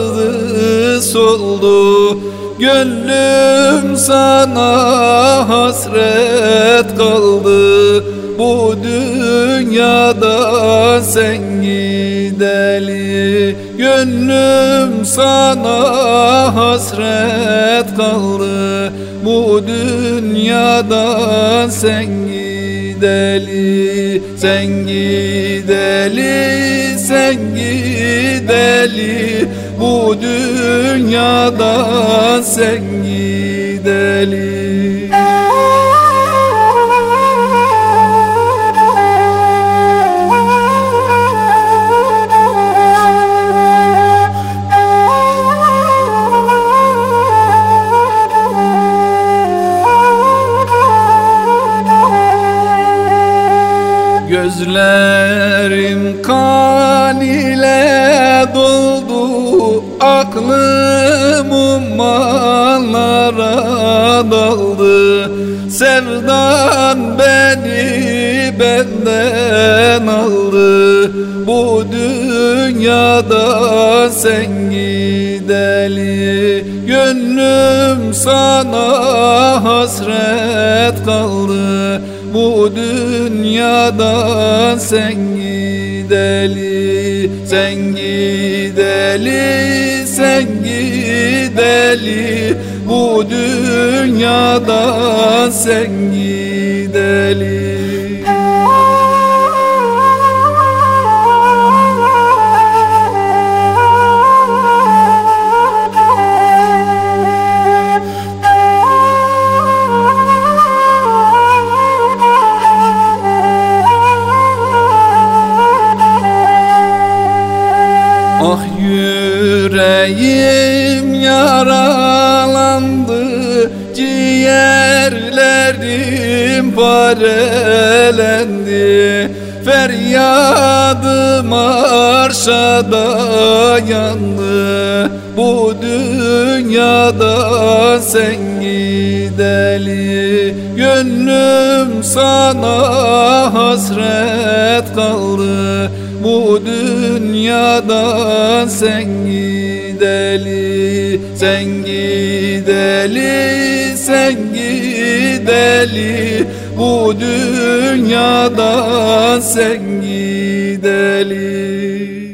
sağdı soldu. Gönlüm sana hasret kaldı. Bu dünyada sen gideli. Gönlüm sana hasret kaldı. Bu dünyada sen gideli. Sen gideli, sen gideli. Bu dünyada sen gideli. Gözlerim kan ile doldu, aklım ummanlara daldı. Sevdan beni benden aldı. Bu dünyada sen gideli. Gönlüm sana hasret kaldı. Bu dünyada sen gideli. Sen gideli, sen gideli. Bu dünyada sen gideli. Ah yüreğim yaralandı, ciğerlerim parelendi. Feryadım arşa dayandı. Bu dünyada sen gideli. Gönlüm sana hasret kaldı. Bu dünyada sen gideli. Sen gideli, sen gideli. Bu dünyada sen gideli.